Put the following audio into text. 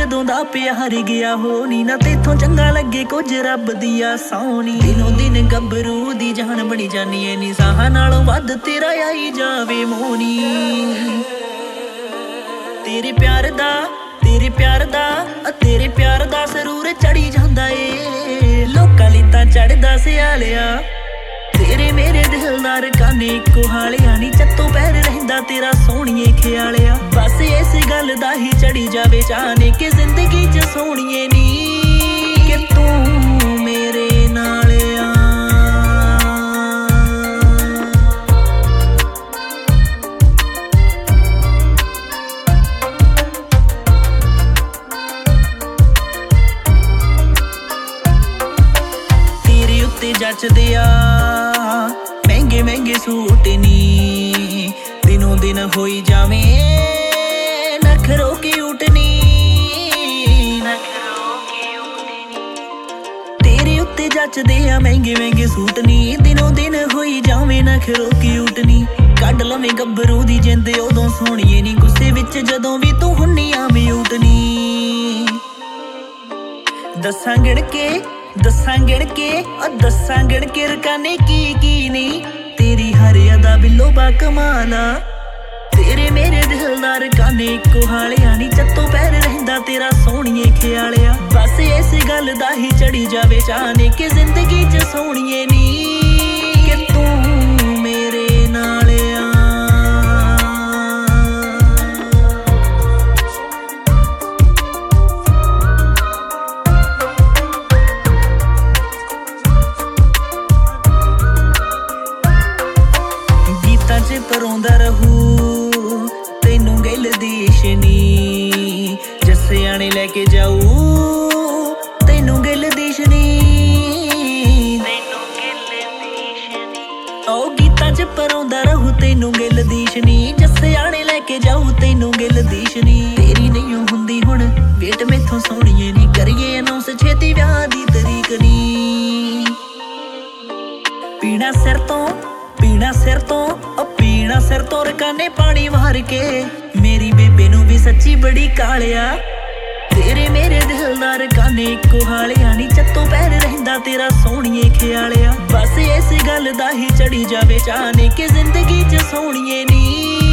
ਜਦੋਂ ਦਾ ਪਿਆਰ ਗਿਆ ਹੋ ਨੀ ਨਾ ਤੇਥੋਂ ਚੰਗਾ ਲੱਗੇ ਕੁਝ ਰੱਬ ਦੀ ਆ ਸੌਣੀ ਦਿਨੋਂ ਦਿਨ ਗੱਭਰੂ ਦੀ ਜਾਨ ਬਣੀ ਜਾਨੀ ਐ ਨੀ ਸਾਹਾਂ ਨਾਲੋਂ ਵੱਧ ਤੇਰਾ ਆਈ ਜਾਵੇ ਮੋਨੀ ਤੇਰੇ ਪਿਆਰ ਦਾ ਸਰੂਰ ਚੜੀ ਜਾਂਦਾ ਏ ਲੋਕਾਂ ਲਈ ਤਾਂ ਚੜਦਾ ਸਿਆਲਿਆ ਤੇਰੇ ਮੇਰੇ ਦਿਲਦਾਰ ਕਾਨੇ ਇੱਕੋ ਹਾਲਿਆ ਨੀ ਚੱਤੋਂ ਪੈਰ ਰਹਿੰਦਾ ਤੇਰਾ ਸੋਹਣੀਏ ਖਿਆਲਿਆ ਬਸ ਇਸ ਗੱਲ ਦਾ ਹੀ ਚੜੀ ਜਾਵੇ ਚਾਹਨੇ ਕਿ ਜ਼ਿੰਦਗੀ 'ਚ ਸੋਹਣੀਏ ਨੀ ਕਿ ਤੂੰ ਮੇਰੇ ਨਾਲ ਆ ਤੇਰੇ ਉੱਤੇ ਜੱਚਦੇ ਆ ਮਹਿੰਗੇ ਮਹਿੰਗੇ ਸੂਟ ਨੀ ਦਿਨੋਂ ਦਿਨ ਹੋਈ ਜਾਵੇਂ ਨਖਰੋ ਕੀ ਉਟਨੀ ਤੇਰੇ ਉੱਤੇ ਜੱਚਦੇ ਆ ਮਹਿੰਗੇ ਮਹਿੰਗੇ ਸੂਟ ਨੀ ਦਿਨੋਂ ਦਿਨ ਹੋਈ ਜਾਵੇਂ ਨਖਰੋ ਕੀ ਉਟਨੀ ਕੱਢ ਲਵੇਂ ਗੱਭਰੂ ਦੀ ਜਿੰਦ ਉਦੋਂ ਸੋਹਣੀਏ ਨੀ ਗੁੱਸੇ ਵਿੱਚ ਜਦੋਂ ਵੀ ਤੂੰ ਹੁੰਨੀ ਆ ਮਿਊਟ ਨੀ ਦੱਸਾਂ ਗਿਣ ਕੇ ਰਕਾਨੇ ਕੀ ਨੀ ਤੇਰੀ ਹਰ ਅਦਾ ਬਿੱਲੋ ਬਾ ਕਮਾਲਾ ਤੇਰੇ ਮੇਰੇ ਦਿਲਦਾਰ ਕਾਨੇ ਇੱਕੋ ਹਾਲਿਆ ਨੀ ਚੱਤੋਂ ਪੈਰ ਰਹਿੰਦਾ ਤੇਰਾ ਸੋਹਣੀਏ ਖਿਆਲਿਆ ਬਸ ਇਸ ਗੱਲ ਦਾ ਹੀ ਚੜੀ ਜਾਵੇ ਚਾਹਨੇ ਕਿ ਜ਼ਿੰਦਗੀ 'ਚ ਸੋਹਣੀਏ ਨੀ ਕਿ ਤੂੰ ਮੇਰੇ ਨਾਲ ਆ ਗੀਤਾਂ 'ਚ ਪਰੋਂਦਾ ਰਹੂ ਤੈਨੂੰ ਗਿੱਲ ਦੀ ਸ਼ਨੀ ਜੱਸਿਆਣੇ ਲੈ ਕੇ ਜਾਊ ਤੈਨੂੰ ਗਿੱਲ ਦੀ ਸ਼ਨੀ ਉਹ ਗੀਤਾਂ 'ਚ ਪਰੋਂਦਾ ਰਹੂ ਤੈਨੂੰ ਗਿੱਲ ਦੀ ਸ਼ਨੀ ਜੱਸਿਆਣੇ ਲੈ ਕੇ ਜਾਊ ਤੈਨੂੰ ਗਿੱਲ ਦੀ ਸ਼ਨੀ ਤੇਰੀ ਨਹੀਂ ਹੁੰਦੀ ਹੁਣ ਵੇਟ ਮੈਥੋਂ ਸੋਹਣੀਏ ਨੀ ਕਰੀਏ ਅਨਾਉਂਸ ਛੇਤੀ ਵਿਆਹ ਦੀ ਤਰੀਕ ਨੀ ਪੀਣਾ ਸਿਰ ਤੋਂ ਰਕਾਨੇ ਪਾਣੀ ਮਾਰ ਕੇ ਮੇਰੀ ਬੇਬੇ ਨੂੰ ਵੀ ਸੱਚੀ ਬੜੀ ਕਾਲਿਆ ਤੇਰੇ ਮੇਰੇ ਦਿਲਦਾਰ ਕਾਨੇ ਇੱਕੋ ਹਾਲਿਆ ਨੀ ਚੱਤੋਂ ਪੈਰ ਰਹਿੰਦਾ ਤੇਰਾ ਸੋਹਣੀਏ ਖਿਆਲਿਆ ਬਸ ਇਸ ਗੱਲ ਦਾ ਹੀ ਚੜੀ ਜਾਵੇ ਚਾਹਨੇ ਕਿ ਜ਼ਿੰਦਗੀ 'ਚ ਸੋਹਣੀਏ ਨੀ